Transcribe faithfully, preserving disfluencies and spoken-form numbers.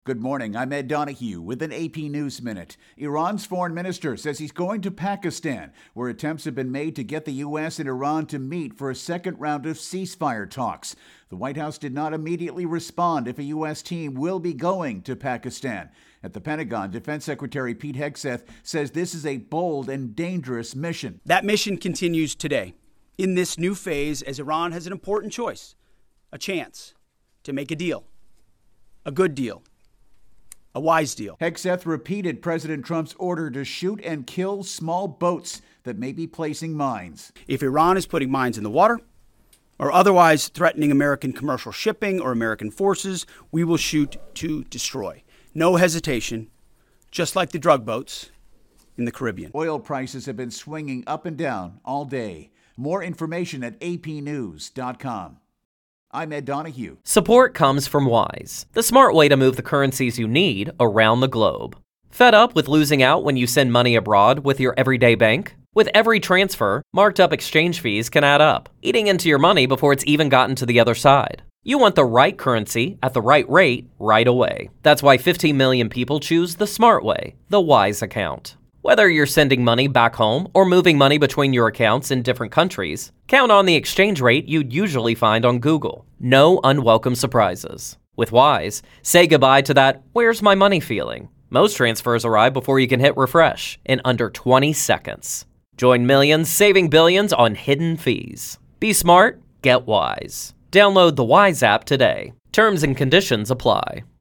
Good morning, I'm Ed Donahue with an A P News Minute. Iran's foreign minister says he's going to Pakistan, where attempts have been made to get the U S and Iran to meet for a second round of ceasefire talks. The White House did not immediately respond if a U S team will be going to Pakistan. At the Pentagon, Defense Secretary Pete Hegseth says this is a bold and dangerous mission. That mission continues today, in this new phase, as Iran has an important choice, a chance to make a deal, a good deal. A wise deal. Hegseth repeated President Trump's order to shoot and kill small boats that may be placing mines. If Iran is putting mines in the water or otherwise threatening American commercial shipping or American forces, we will shoot to destroy. No hesitation, just like the drug boats in the Caribbean. Oil prices have been swinging up and down all day. More information at A P news dot com. I'm Ed Donahue. Support comes from Wise, the smart way to move the currencies you need around the globe. Fed up with losing out when you send money abroad with your everyday bank? With every transfer, marked up exchange fees can add up, eating into your money before it's even gotten to the other side. You want the right currency at the right rate right away. That's why fifteen million people choose the smart way, the Wise account. Whether you're sending money back home or moving money between your accounts in different countries, count on the exchange rate you'd usually find on Google. No unwelcome surprises. With Wise, say goodbye to that "where's my money" feeling. Most transfers arrive before you can hit refresh in under twenty seconds. Join millions saving billions on hidden fees. Be smart, get Wise. Download the Wise app today. Terms and conditions apply.